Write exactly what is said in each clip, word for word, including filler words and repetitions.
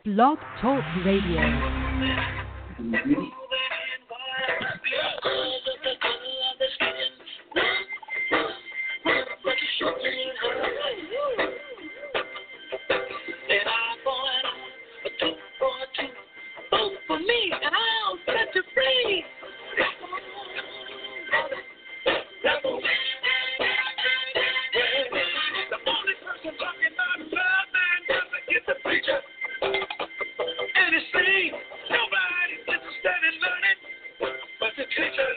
Blog Talk Radio. For me, and I'll set you free. The only person talking about love, man, doesn't get the preacher. And it seems nobody's interested in learning but the teacher.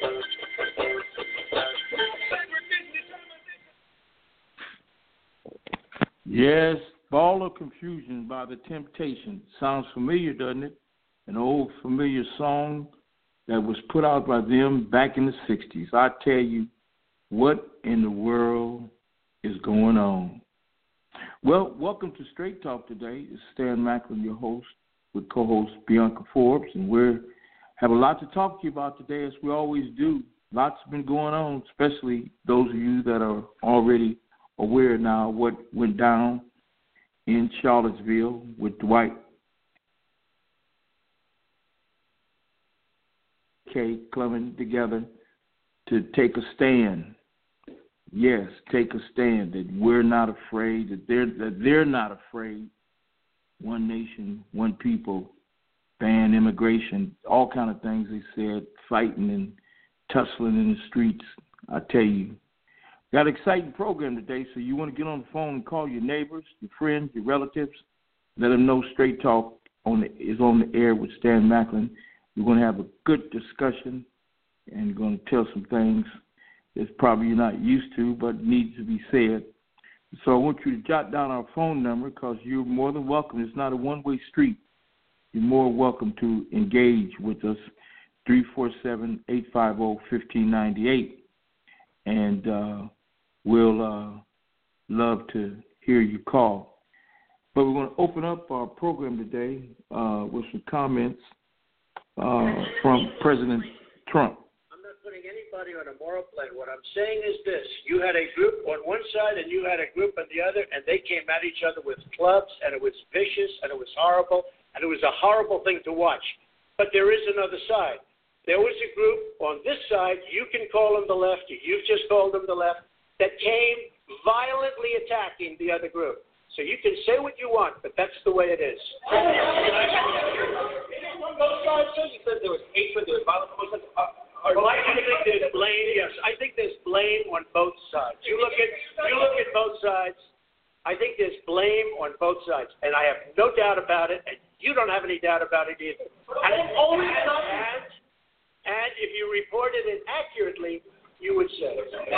Yes, Ball of Confusion by The Temptations. Sounds familiar, doesn't it? An old familiar song that was put out by them back in the sixties. I tell you, what in the world is going on? Well, welcome to Straight Talk today. It's Stan Macklin, your host, with co-host Bianca Forbes, and we have a lot to talk to you about today, as we always do. Lots has been going on, especially those of you that are already aware now of what went down in Charlottesville with Dwight K. coming together to take a stand. Yes, take a stand that we're not afraid, that they're, that they're not afraid. One nation, one people, ban immigration, all kind of things they said, fighting and tussling in the streets. I tell you, got an exciting program today, so you want to get on the phone and call your neighbors, your friends, your relatives, let them know Straight Talk on the, is on the air with Stan Macklin. We're going to have a good discussion and going to tell some things that probably you're not used to but needs to be said. So I want you to jot down our phone number because you're more than welcome. It's not a one-way street. You're more welcome to engage with us, three four seven, eight five zero, one five nine eight. And uh, we'll uh, love to hear you call. But we're going to open up our program today uh, with some comments Uh, from President Trump. I'm not putting anybody on a moral plane. What I'm saying is this. You had a group on one side and you had a group on the other, and they came at each other with clubs, and it was vicious, and it was horrible, and it was a horrible thing to watch. But there is another side. There was a group on this side, you can call them the left, you've just called them the left, that came violently attacking the other group. So you can say what you want, but that's the way it is. Both sides, you said there was hatred, there was violence. Uh, well, I think there's blame. Yes, I think there's blame on both sides. You look at you look at both sides. I think there's blame on both sides, and I have no doubt about it. And you don't have any doubt about it either. And always and, and if you reported it accurately, you would say.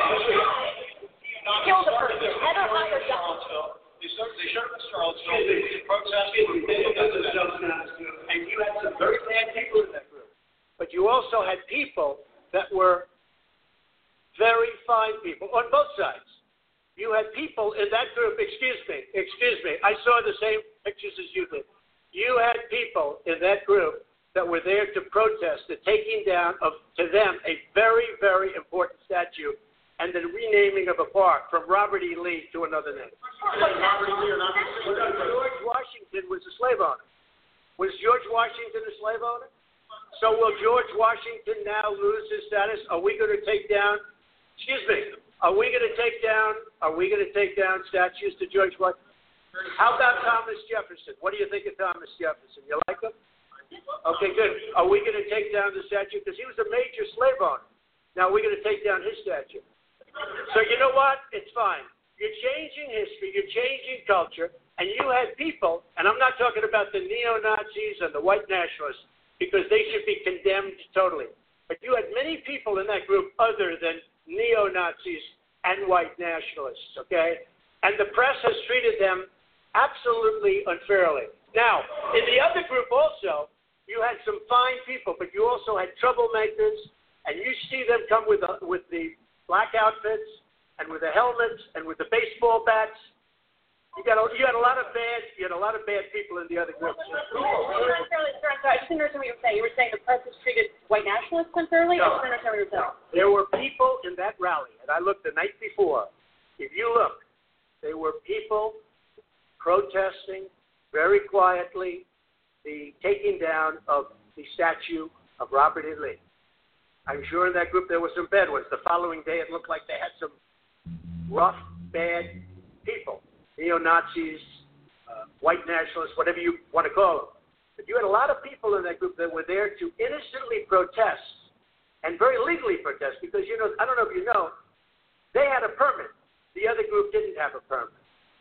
Kill the person. I don't understand. They showed up in Charlottesville, they protested, and you had some very bad people in that group. But you also had people that were very fine people on both sides. You had people in that group, excuse me, excuse me, I saw the same pictures as you did. You had people in that group that were there to protest the taking down of, to them, a very, very important statue and the renaming of a park from Robert E. Lee to another name. Robert E. Lee or not? George Washington was a slave owner. Was George Washington a slave owner? So will George Washington now lose his status? Are we going to take down, excuse me, are we going to take down, are we going to take down statues to George Washington? How about Thomas Jefferson? What do you think of Thomas Jefferson? You like him? Okay, good. Are we going to take down the statue? Because he was a major slave owner. Now we're going to take down his statue. So you know what? It's fine. You're changing history. You're changing culture. And you had people, and I'm not talking about the neo-Nazis and the white nationalists, because they should be condemned totally. But you had many people in that group other than neo-Nazis and white nationalists, okay? And the press has treated them absolutely unfairly. Now, in the other group also, you had some fine people, but you also had troublemakers, and you see them come with, a, with the black outfits and with the helmets and with the baseball bats. You got a, you had a lot of bad you had a lot of bad people in the other groups. You were necessarily, sorry, I just didn't understand what you were saying. You were saying the press has treated white nationalists unfairly? No. I just didn't understand what you were saying. There were people in that rally, and I looked the night before. If you look, there were people protesting very quietly, the taking down of the statue of Robert E. Lee. I'm sure in that group there were some bad ones. The following day, it looked like they had some rough, bad people, neo-Nazis, uh, white nationalists, whatever you want to call them. But you had a lot of people in that group that were there to innocently protest and very legally protest because, you know, I don't know if you know, they had a permit. The other group didn't have a permit.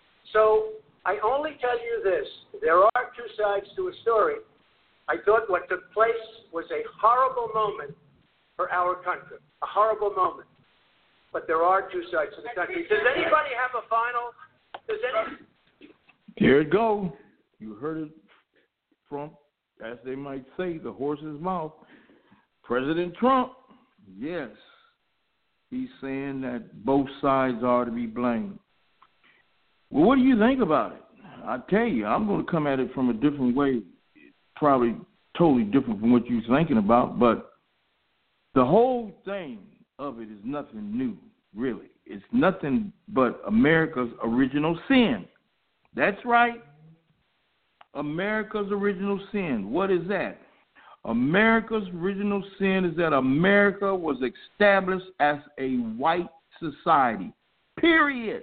So I only tell you this. There are two sides to a story. I thought what took place was a horrible moment for our country, a horrible moment. But there are two sides to the country. Does anybody have a final? Does any? Here it go. You heard it from, as they might say, the horse's mouth. President Trump, yes, he's saying that both sides are to be blamed. Well, what do you think about it? I tell you, I'm going to come at it from a different way, probably totally different from what you're thinking about, but the whole thing of it is nothing new, really. It's nothing but America's original sin. That's right. America's original sin. What is that? America's original sin is that America was established as a white society, period.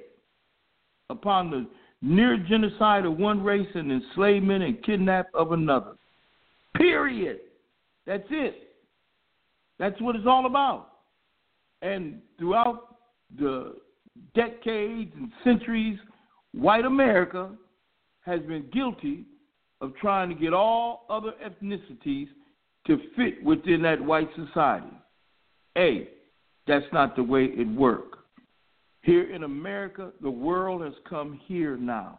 Upon the near genocide of one race and enslavement and kidnap of another. Period. That's it. That's what it's all about. And throughout the decades and centuries, white America has been guilty of trying to get all other ethnicities to fit within that white society. Hey, that's not the way it works. Here in America, the world has come here now.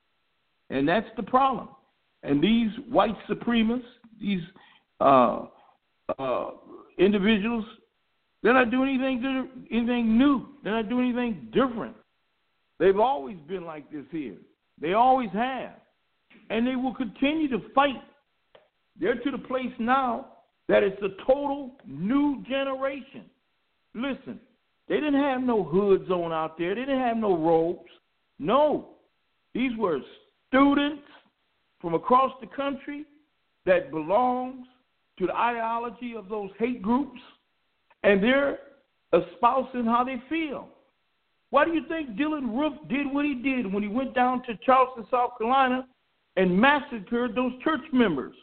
And that's the problem. And these white supremacists, these uh, uh, individuals, they're not doing anything, anything new. They're not doing anything different. They've always been like this here. They always have. And they will continue to fight. They're to the place now that it's a total new generation. Listen, they didn't have no hoods on out there. They didn't have no robes. No. These were students from across the country that belongs to the ideology of those hate groups, and they're espousing how they feel. Why do you think Dylan Roof did what he did when he went down to Charleston, South Carolina, and massacred those church members?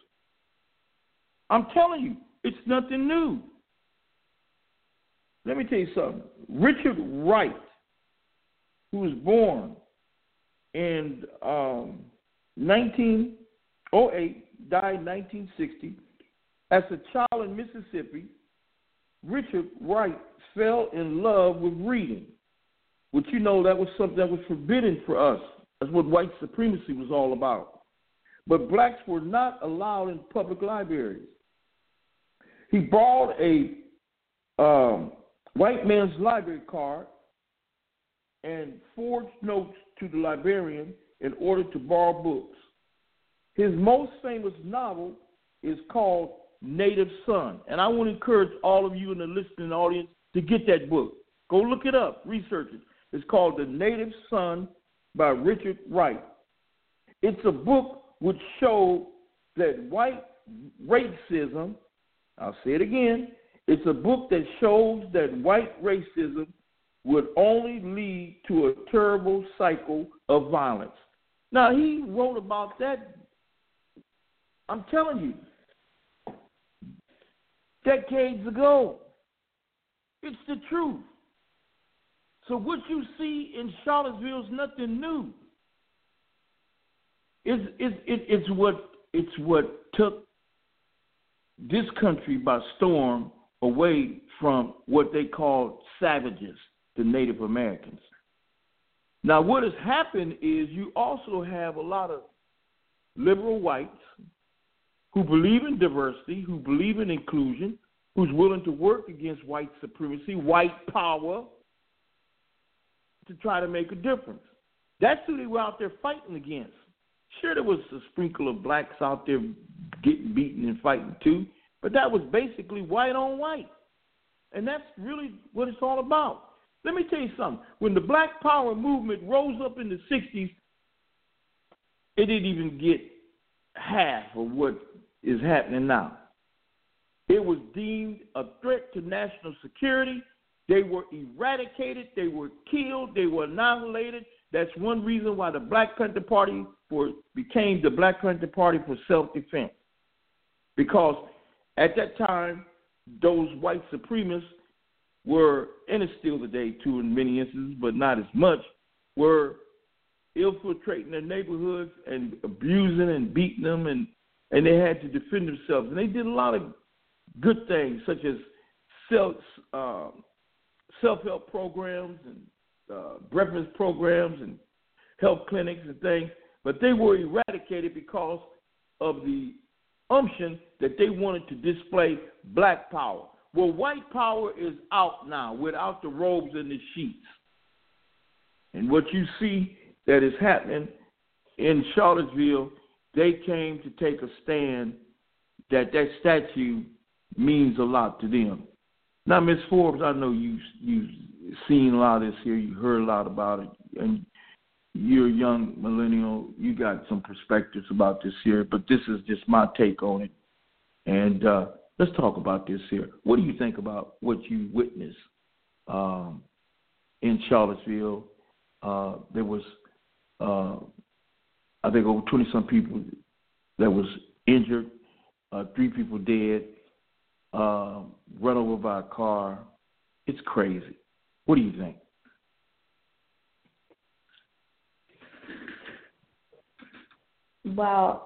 I'm telling you, it's nothing new. Let me tell you something. Richard Wright, who was born in um, nineteen oh eight, died in nineteen sixty. As a child in Mississippi, Richard Wright fell in love with reading, which, you know, that was something that was forbidden for us. That's what white supremacy was all about. But blacks were not allowed in public libraries. He borrowed a um, white man's library card and forged notes to the librarian in order to borrow books. His most famous novel is called Native Son, and I want to encourage all of you in the listening audience to get that book. Go look it up, research it. It's called The Native Son by Richard Wright. It's a book which showed that white racism, I'll say it again, it's a book that shows that white racism would only lead to a terrible cycle of violence. Now, he wrote about that, I'm telling you, decades ago. It's the truth. So what you see in Charlottesville is nothing new. It's, it's, it's, what, it's what took this country by storm away from what they called savages, the Native Americans. Now, what has happened is you also have a lot of liberal whites who believe in diversity, who believe in inclusion, who's willing to work against white supremacy, white power, to try to make a difference. That's who they were out there fighting against. Sure, there was a sprinkle of blacks out there getting beaten and fighting too, but that was basically white on white. And that's really what it's all about. Let me tell you something. When the Black Power movement rose up in the sixties, it didn't even get half of what is happening now. It was deemed a threat to national security. They were eradicated. They were killed. They were annihilated. That's one reason why the Black Panther Party for, became the Black Panther Party for self-defense. Because at that time, those white supremacists were, and it's still today too in many instances, but not as much, were infiltrating their neighborhoods and abusing and beating them, and, and they had to defend themselves. And they did a lot of good things, such as self, uh, self-help programs and uh, breakfast programs and health clinics and things, but they were eradicated because of the assumption that they wanted to display black power. Well, white power is out now without the robes and the sheets. And what you see that is happening in Charlottesville, they came to take a stand that that statue means a lot to them. Now, Miz Forbes, I know you, you've seen a lot of this here. You heard a lot about it. And you're a young millennial. You got some perspectives about this here. But this is just my take on it. And uh, let's talk about this here. What do you think about what you witnessed um, in Charlottesville? Uh, there was, uh, I think, over twenty-some people that was injured, uh, three people dead, uh, run over by a car. It's crazy. What do you think? Well,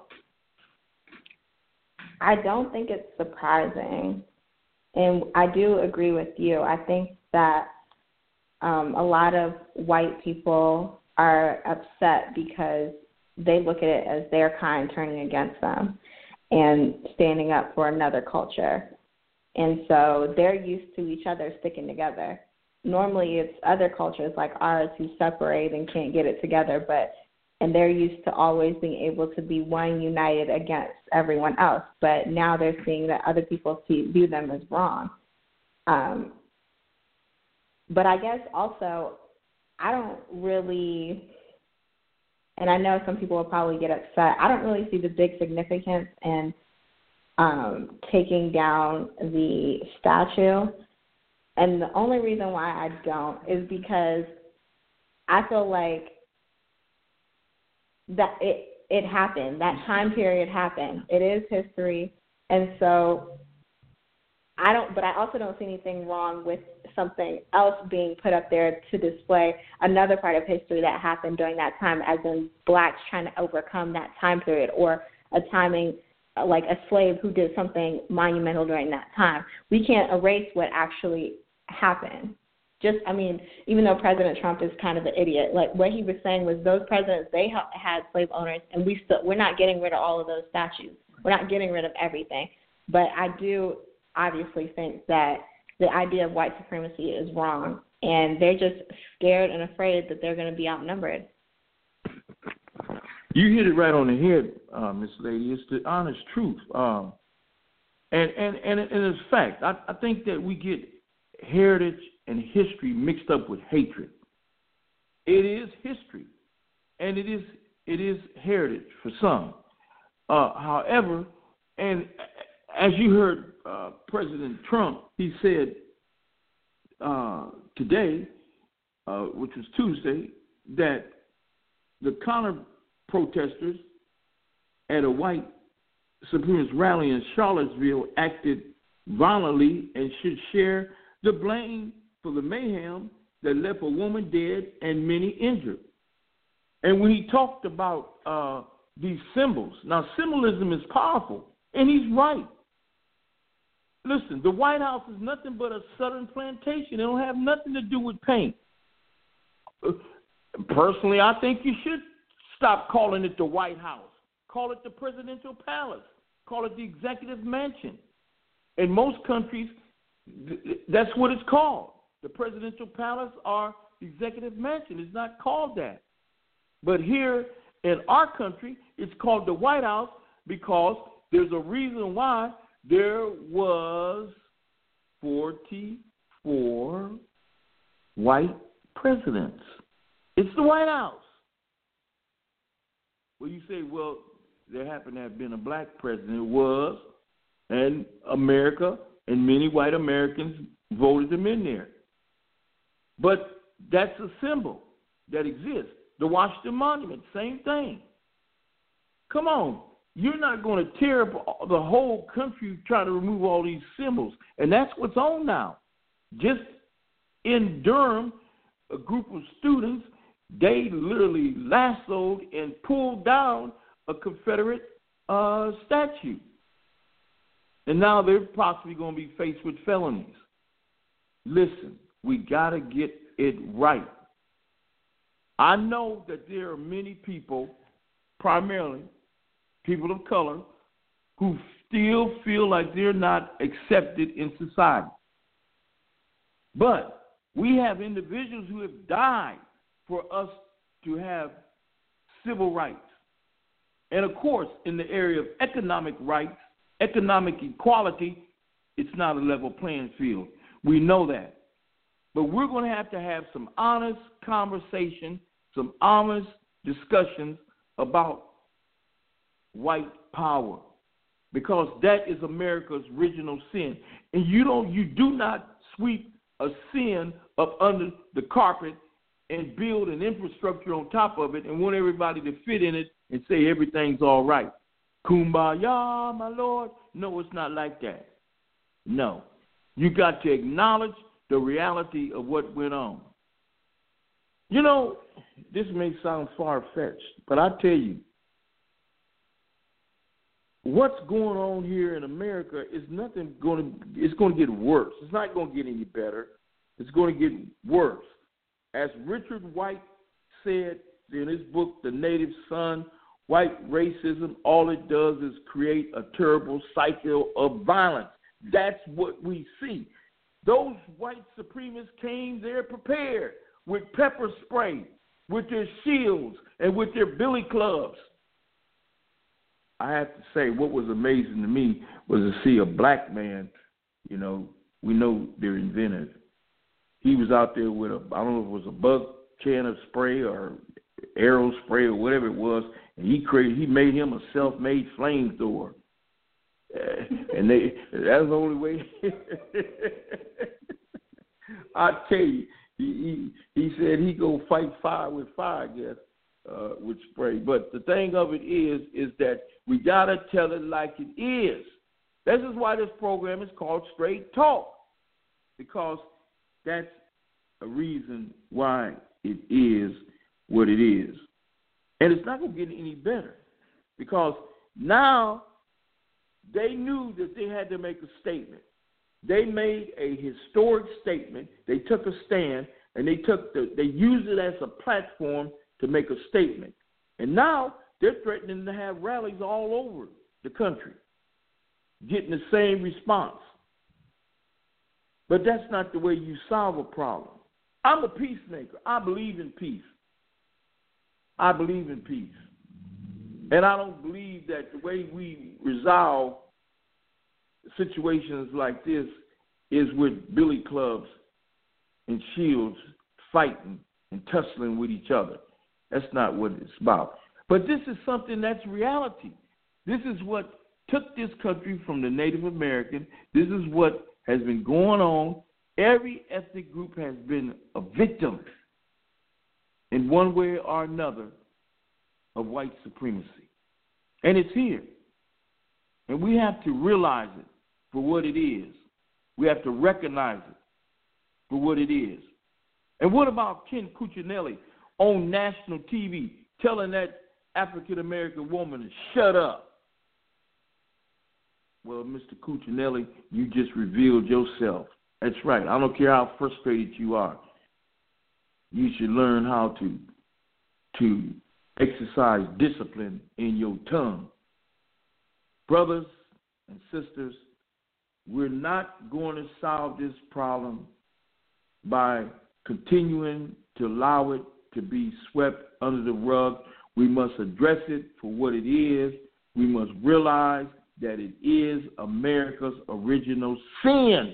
I don't think it's surprising, and I do agree with you. I think that um, a lot of white people are upset because they look at it as their kind turning against them and standing up for another culture. And so they're used to each other sticking together. Normally it's other cultures like ours who separate and can't get it together, but and they're used to always being able to be one united against everyone else. But now they're seeing that other people see, view them as wrong. Um, but I guess also I don't really, and I know some people will probably get upset, I don't really see the big significance in um, taking down the statue. And the only reason why I don't is because I feel like that it, it happened. That time period happened. It is history. And so I don't, but I also don't see anything wrong with something else being put up there to display another part of history that happened during that time, as in blacks trying to overcome that time period, or a timing like a slave who did something monumental during that time. We can't erase what actually happened. Just, I mean, even though President Trump is kind of an idiot, like what he was saying was those presidents, they had slave owners, and we still, we're not getting rid of all of those statues. We're not getting rid of everything. But I do obviously think that the idea of white supremacy is wrong, and they're just scared and afraid that they're going to be outnumbered. You hit it right on the head, uh, Miss Lady. It's the honest truth. Um, and, and, and, and it's fact. I, I think that we get heritage and history mixed up with hatred. It is history, and it is it is heritage for some. Uh, however, and as you heard uh, President Trump, he said uh, today, uh, which was Tuesday, that the counter protesters at a white supremacist rally in Charlottesville acted violently and should share the blame for the mayhem that left a woman dead and many injured. And when he talked about uh, these symbols, now symbolism is powerful, and he's right. Listen, the White House is nothing but a southern plantation. It don't have nothing to do with paint. Personally, I think you should stop calling it the White House. Call it the presidential palace. Call it the executive mansion. In most countries, that's what it's called. The presidential palace or executive mansion. It's not called that. But here in our country, it's called the White House because there's a reason why there was forty-four white presidents. It's the White House. Well, you say, well, there happened to have been a black president. It was, and America and many white Americans voted him in there. But that's a symbol that exists. The Washington Monument, same thing. Come on. You're not going to tear up the whole country trying to remove all these symbols. And that's what's on now. Just in Durham, a group of students, they literally lassoed and pulled down a Confederate uh, statue. And now they're possibly going to be faced with felonies. Listen, we got to get it right. I know that there are many people, primarily people of color, who still feel like they're not accepted in society. But we have individuals who have died for us to have civil rights. And, of course, in the area of economic rights, economic equality, it's not a level playing field. We know that. But we're going to have to have some honest conversation, some honest discussions about white power, because that is America's original sin. And you don't, you do not sweep a sin up under the carpet and build an infrastructure on top of it and want everybody to fit in it and say everything's all right. Kumbaya, my Lord. No, it's not like that. No. You got to acknowledge the reality of what went on. You know, this may sound far-fetched, but I tell you, what's going on here in America is nothing going to, it's going to get worse. It's not going to get any better. It's going to get worse. As Richard White said in his book, The Native Son, white racism, all it does is create a terrible cycle of violence. That's what we see. Those white supremacists came there prepared with pepper spray, with their shields, and with their billy clubs. I have to say, what was amazing to me was to see a black man, you know, we know they're inventive. He was out there with a, I don't know if it was a bug can of spray or arrow spray or whatever it was, and he created, he made him a self-made flamethrower. Uh, and they, that's the only way. I tell you, he, he, he said he go fight fire with fire, I guess, uh, with spray. But the thing of it is, is that we got to tell it like it is. This is why this program is called Straight Talk, because that's a reason why it is what it is. And it's not going to get any better, because now they knew that they had to make a statement. They made a historic statement. They took a stand, and they took the, they used it as a platform to make a statement. And now they're threatening to have rallies all over the country, getting the same response. But that's not the way you solve a problem. I'm a peacemaker. I believe in peace. I believe in peace. And I don't believe that the way we resolve situations like this is with billy clubs and shields fighting and tussling with each other. That's not what it's about. But this is something that's reality. This is what took this country from the Native American. This is what has been going on. Every ethnic group has been a victim in one way or another of white supremacy. And it's here. And we have to realize it for what it is. We have to recognize it for what it is. And what about Ken Cuccinelli on national T V telling that African-American woman to shut up? Well, Mister Cuccinelli, you just revealed yourself. That's right. I don't care how frustrated you are. You should learn how to, to exercise discipline in your tongue. Brothers and sisters, we're not going to solve this problem by continuing to allow it to be swept under the rug. We must address it for what it is. We must realize that it is America's original sin.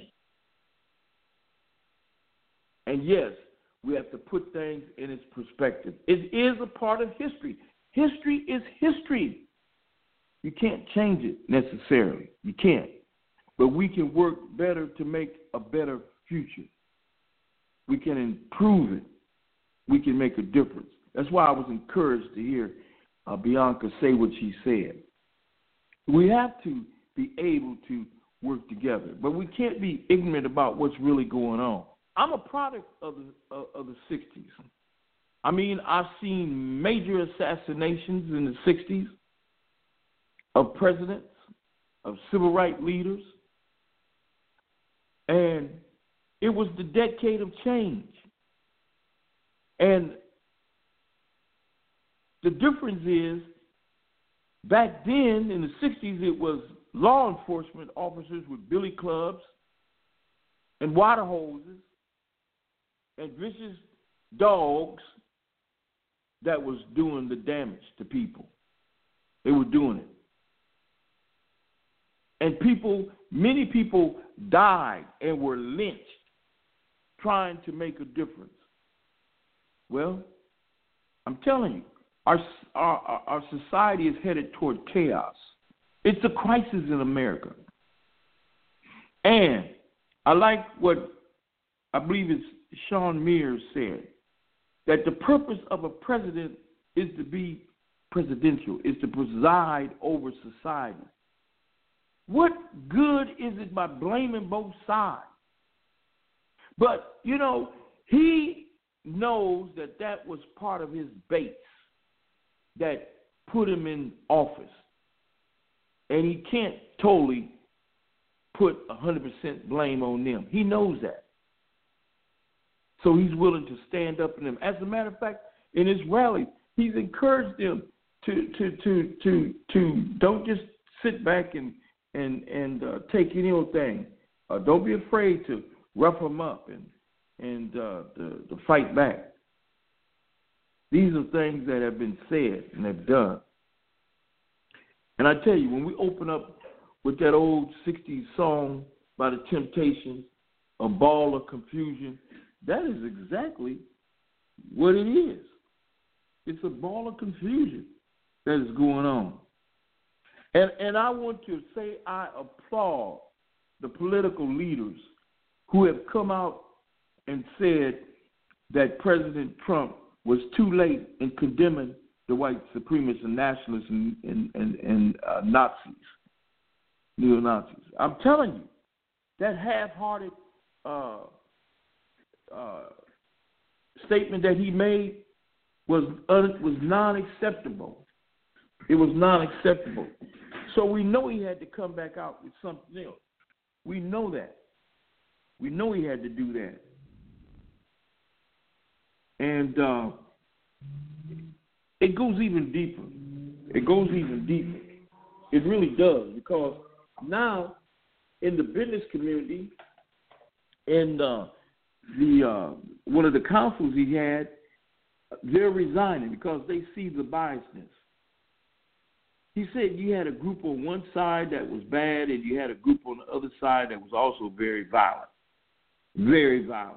And yes, we have to put things in its perspective. It is a part of history. History is history. You can't change it necessarily. You can't. But we can work better to make a better future. We can improve it. We can make a difference. That's why I was encouraged to hear uh, Bianca say what she said. We have to be able to work together, but we can't be ignorant about what's really going on. I'm a product of the, uh, of the sixties. I mean, I've seen major assassinations in the sixties of presidents, of civil rights leaders, and it was the decade of change. And the difference is, back then in the sixties, it was law enforcement officers with billy clubs and water hoses and vicious dogs that was doing the damage to people. They were doing it. And people, many people died and were lynched trying to make a difference. Well, I'm telling you, our, our, our society is headed toward chaos. It's a crisis in America. And I like what I believe it's Sean Mears said, that the purpose of a president is to be presidential, is to preside over society. What good is it by blaming both sides? But, you know, he knows that that was part of his base that put him in office. And he can't totally put one hundred percent blame on them. He knows that. So he's willing to stand up for them. As a matter of fact, in his rally, he's encouraged them to to to to to don't just sit back and and and uh, take any old thing. Uh, don't be afraid to rough them up and and uh, to, to fight back. These are things that have been said and have done. And I tell you, when we open up with that old sixties song by The Temptations, A Ball of Confusion, that is exactly what it is. It's a ball of confusion that is going on. And and I want to say I applaud the political leaders who have come out and said that President Trump was too late in condemning the white supremacists and nationalists and, and, and, and uh, Nazis, neo-Nazis. I'm telling you, that half-hearted uh, uh, statement that he made was un- was non-acceptable. It was non-acceptable. So we know he had to come back out with something else. We know that. We know he had to do that. And uh, it goes even deeper. It goes even deeper. It really does, because now in the business community, in uh, the uh, one of the councils he had, they're resigning because they see the biasness. He said you had a group on one side that was bad, and you had a group on the other side that was also very violent. Very violent.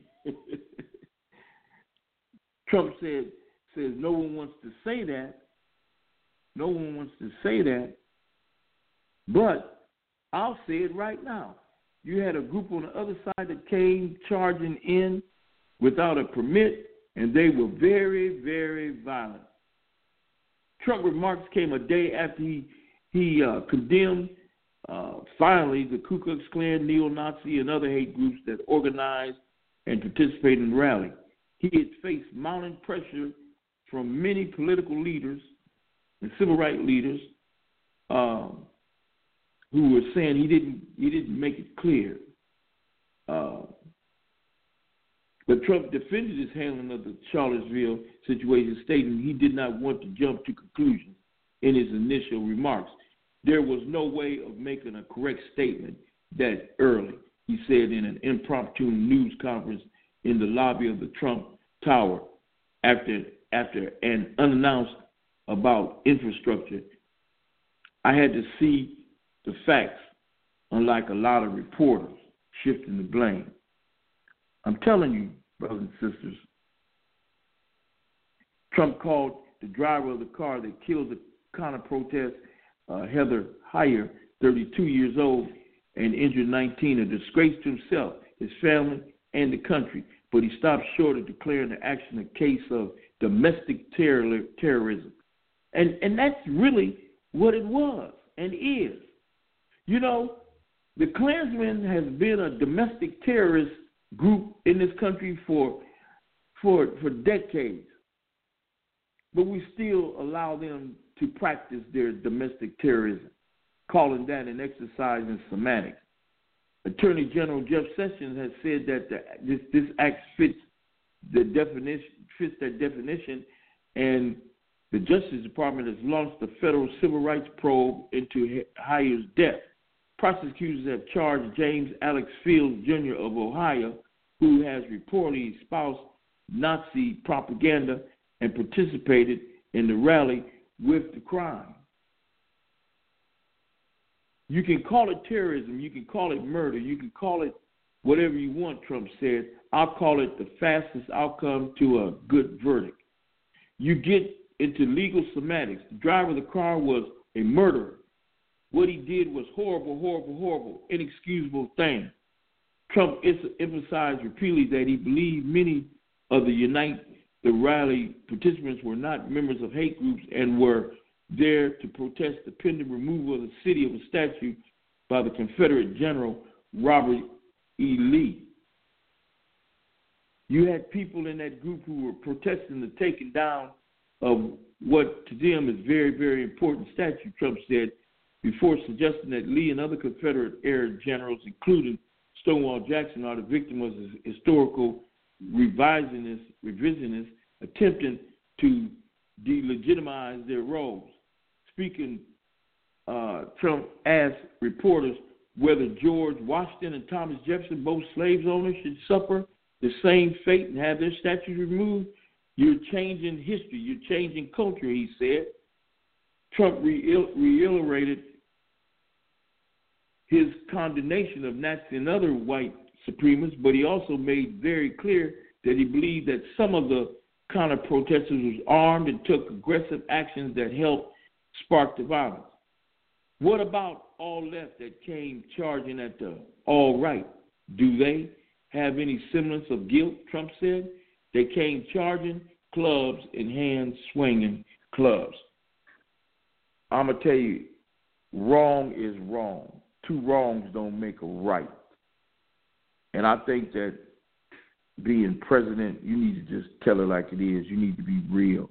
Trump said, says no one wants to say that. No one wants to say that. But I'll say it right now. You had a group on the other side that came charging in without a permit, and they were very, very violent. Trump remarks came a day after he, he uh, condemned, uh, finally, the Ku Klux Klan, neo-Nazi, and other hate groups that organized and participated in the rally. He had faced mounting pressure from many political leaders and civil rights leaders um, who were saying he didn't he didn't make it clear. Uh, but Trump defended his handling of the Charlottesville situation, stating he did not want to jump to conclusions in his initial remarks. There was no way of making a correct statement that early, he said in an impromptu news conference in the lobby of the Trump Tower after after an unannounced about infrastructure. I had to see the facts, unlike a lot of reporters shifting the blame. I'm telling you, brothers and sisters, Trump called the driver of the car that killed the counter-protest, uh, Heather Heyer, thirty-two years old, and injured nineteen, a disgrace to himself, his family, and the country. But he stopped short of declaring the action a case of domestic terror, terrorism. And, and that's really what it was and is. You know, the Klansmen has been a domestic terrorist group in this country for, for, for decades. But we still allow them to practice their domestic terrorism, calling that an exercise in semantics. Attorney General Jeff Sessions has said that the, this, this act fits the definition, fits that definition, and the Justice Department has launched a federal civil rights probe into Heyer's death. Prosecutors have charged James Alex Fields, Junior of Ohio, who has reportedly espoused Nazi propaganda and participated in the rally, with the crime. You can call it terrorism, you can call it murder, you can call it whatever you want, Trump said. I'll call it the fastest outcome to a good verdict. You get into legal semantics. The driver of the car was a murderer. What he did was horrible, horrible, horrible, inexcusable thing. Trump emphasized repeatedly that he believed many of the Unite the rally participants were not members of hate groups and were there to protest the pending removal of the city of a statue by the Confederate General Robert E. Lee. You had people in that group who were protesting the taking down of what to them is very, very important statue, Trump said, before suggesting that Lee and other Confederate-era generals, including Stonewall Jackson, are the victim of historical revisionist, revisionist attempting to delegitimize their roles. Speaking, uh, Trump asked reporters whether George Washington and Thomas Jefferson, both slave owners, should suffer the same fate and have their statues removed. You're changing history. You're changing culture, he said. Trump reiterated his condemnation of Nazi and other white supremacists, but he also made very clear that he believed that some of the counter-protesters was armed and took aggressive actions that helped spark the violence. What about all left that came charging at the all right? Do they have any semblance of guilt, Trump said? They came charging, clubs in hand, swinging clubs. I'm going to tell you, wrong is wrong. Two wrongs don't make a right. And I think that being president, you need to just tell it like it is. You need to be real.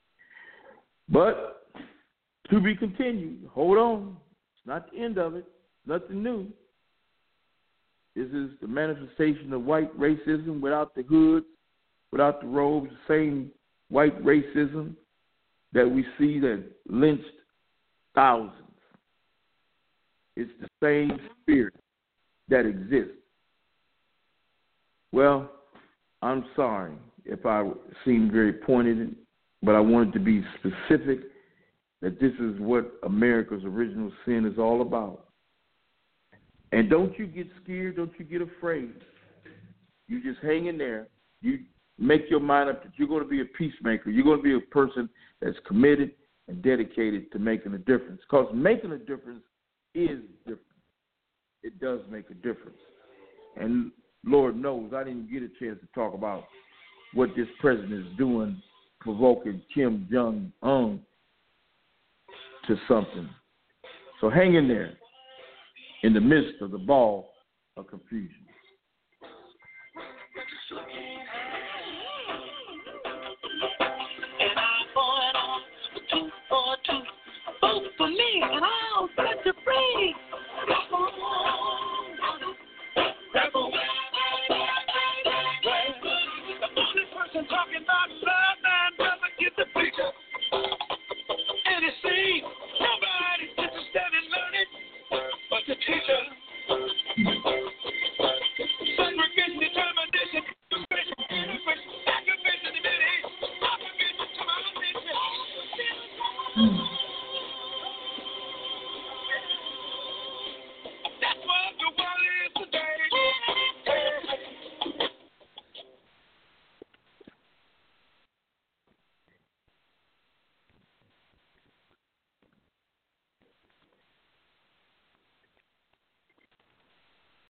But to be continued. Hold on. It's not the end of it. Nothing new. This is the manifestation of white racism without the hoods, without the robes, the same white racism that we see that lynched thousands. It's the same spirit that exists. Well, I'm sorry if I seemed very pointed, but I wanted to be specific that this is what America's original sin is all about. And don't you get scared, don't you get afraid. You just hang in there. You make your mind up that you're going to be a peacemaker. You're going to be a person that's committed and dedicated to making a difference. Because making a difference is different. It does make a difference. And Lord knows I didn't get a chance to talk about what this president is doing, provoking Kim Jong-un to something. So hang in there in the midst of the ball of confusion. And I'm going on two for two, vote for me, and I'll set you free.